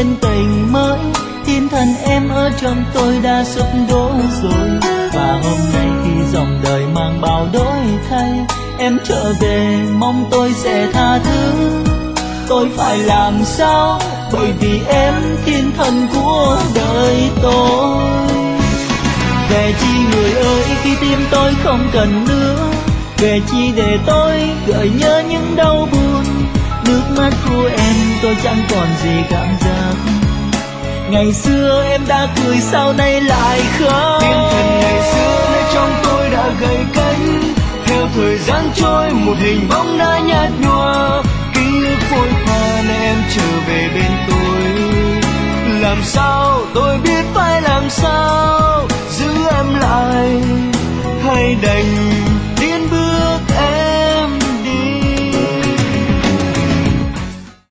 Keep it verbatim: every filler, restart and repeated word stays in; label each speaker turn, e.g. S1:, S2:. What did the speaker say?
S1: nên tình mới. Thiên thần em ở trong tôi đã sụp đổ rồi, và hôm nay khi dòng đời mang bao đổi thay, em trở về mong tôi sẽ tha thứ. Tôi phải làm sao bởi vì em thiên thần của đời tôi. Về chi người ơi khi tim tôi không cần nữa, về chi để tôi gợi nhớ những đau buồn. Nước mắt của em tôi chẳng còn gì cảm giác, ngày xưa em đã cười sau nay lại khóc.
S2: Thiên thần ngày xưa nơi trong tôi đã gầy cánh, theo thời gian trôi một hình bóng đã nhạt nhòa. Ký ức phôi pha nên em trở về bên tôi, làm sao tôi biết phải làm sao.